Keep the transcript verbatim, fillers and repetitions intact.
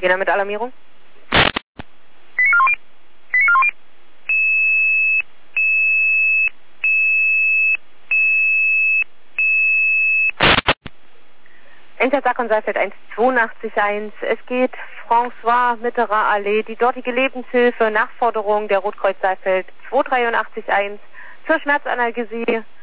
Jena mit Alarmierung. Einsatzsack und Seifeld eins zweiundachtzig eins. Es geht François Mitterer Allee, die dortige Lebenshilfe, Nachforderung der Rotkreuz Seifeld zwei dreiundachtzig eins zur Schmerzanalgesie